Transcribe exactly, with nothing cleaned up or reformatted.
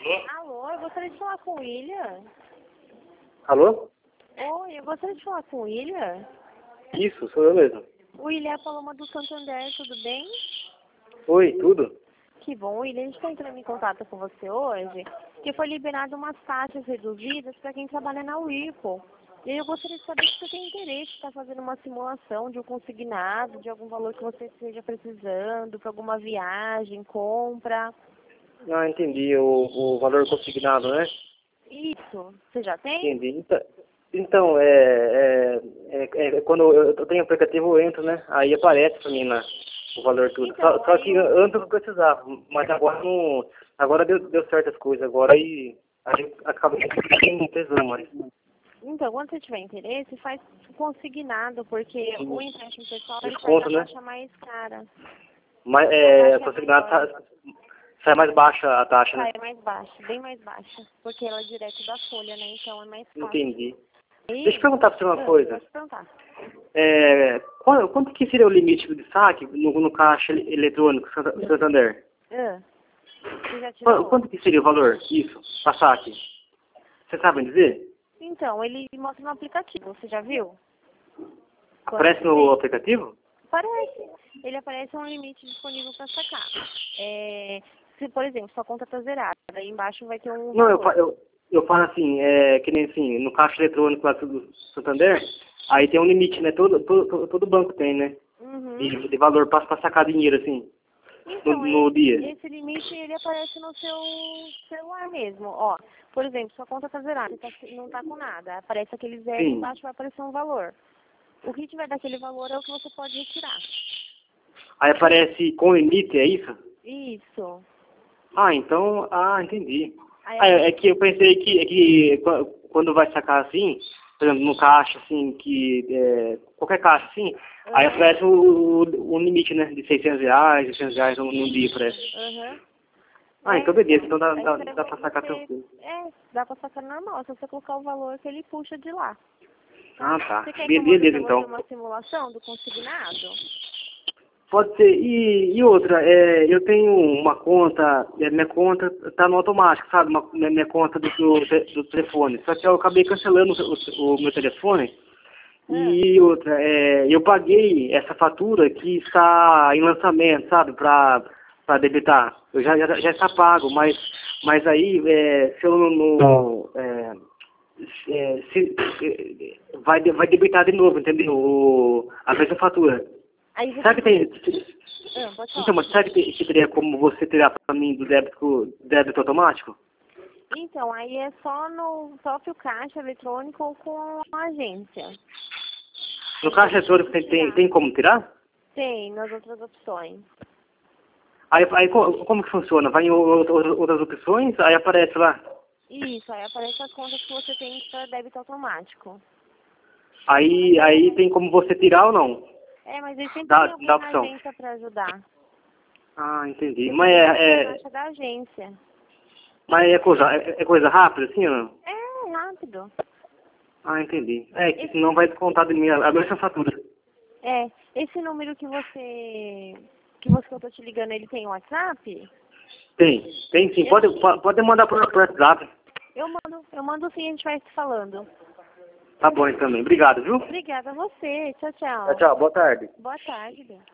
Alô, eu gostaria de falar com o William. Alô? Oi, eu gostaria de falar com o William. Isso, sou eu mesmo. O William é a Paloma do Santander, tudo bem? Oi, tudo? Que bom, William. A gente está entrando em contato com você hoje, porque foi liberado umas taxas reduzidas para quem trabalha na Whirlpool. E aí eu gostaria de saber se você tem interesse em estar fazendo uma simulação de um consignado, de algum valor que você esteja precisando, para alguma viagem, compra. Ah, entendi. O, o valor consignado, né? Isso. Você já tem? Entendi. Então, então é, é, é, é quando eu, eu tenho aplicativo, eu entro, né? Aí aparece pra mim lá o valor tudo. Então, Só, só que aí eu... antes eu não precisava, mas agora não. Agora deu, deu certas coisas. Agora aí, aí acaba não precisando mais. Então, quando você tiver interesse, faz consignado, porque o empréstimo pessoal ele faz Desconto, a né? taxa mais cara. Mas A é, taxa é consignado maior. tá, sai mais baixa a taxa, né? Sai mais baixa, bem mais baixa. Porque ela é direto da folha, né? Então é mais fácil. Entendi. E... Deixa eu perguntar pra você uma Ah, coisa. pode perguntar. É, qual, quanto que seria o limite de saque no, no caixa eletrônico Santa- Santander? Ah, você já Qu- tirou? Quanto que seria o valor? Isso, para saque. Você sabe dizer? Então, ele mostra no aplicativo, você já viu? Quando Aparece você no tem? aplicativo? Aparece. Ele aparece um limite disponível para sacar. É, se, por exemplo, sua conta está zerada, aí embaixo vai ter um Não, eu, valor. fa- eu, eu falo assim, é, que nem assim, no caixa eletrônico lá do Santander, aí tem um limite, né? Todo, todo, todo todo banco tem, né? Uhum. De, de valor para sacar dinheiro, assim, no, Então, no esse, dia. esse limite, ele aparece no seu celular mesmo. Ó, por exemplo, sua conta está zerada, tá, não está com nada. Aparece aquele zero e Sim. embaixo vai aparecer um valor. O que tiver daquele valor é o que você pode retirar. Aí aparece com limite, é isso? Isso. Ah, então, ah, entendi. Aí Ah, é é aparece... que eu pensei que, é que qu- quando vai sacar assim, por exemplo, no caixa, assim, que é, qualquer caixa, assim, aí Aham. aparece o, o, o limite, né, de seiscentos reais, seiscentos reais num, num dia, parece. Aham. Ah, É, então beleza, então dá, aí dá, você, dá pra sacar você... tranquilo. É, dá pra sacar normal. Se você colocar o valor que ele puxa de lá. Tá? Ah, tá. Você quer que Be- eu mande Beleza, pra você então. uma simulação do consignado? Pode ser. E, e outra, é, eu tenho uma conta, é, minha conta tá no automático, sabe? Uma, minha, minha conta do, do, te- do telefone. Só que eu acabei cancelando o, o meu telefone. Ah, E outra, é, eu paguei essa fatura que está em lançamento, sabe? Para para debitar. Eu já, já, já está pago, mas, mas aí, é, se eu não. não, é, é, se, é, vai, de- vai debitar de novo, entendeu? O, a mesma fatura. aí você Será que tem tem. que... Ah, pode Então, falar. mas será que, tem, que teria como você tirar para mim do débito, débito automático? Então, aí é só no próprio caixa eletrônico ou com a agência. No Aí caixa você tem eletrônico que tem, tem, tirar. tem como tirar? Tem, nas outras opções. Aí, aí co- como que funciona? Vai em o- o- outras opções, aí aparece lá. Isso, aí aparece as contas que você tem para débito automático. Aí, aí tem como você tirar ou não? É, mas aí sempre tem Da, alguém da na opção. agência para ajudar. Ah, entendi. Você Mas tem que ir é, na é, caixa da agência. mas é coisa, é, é coisa rápida, assim ou não? É, rápido. Ah, entendi. É, que Esse, senão vai descontar de mim a a mesma fatura. é, esse número que você, que você que eu tô te ligando, ele tem WhatsApp? Tem, tem sim. Eu, Pode, po- pode mandar por, por WhatsApp. eu mando, eu mando sim, a gente vai se falando. Tá bom, então também. Obrigado, viu? Obrigada a você. Tchau, Tchau, tchau. tchau. Boa tarde. Boa tarde, Bê.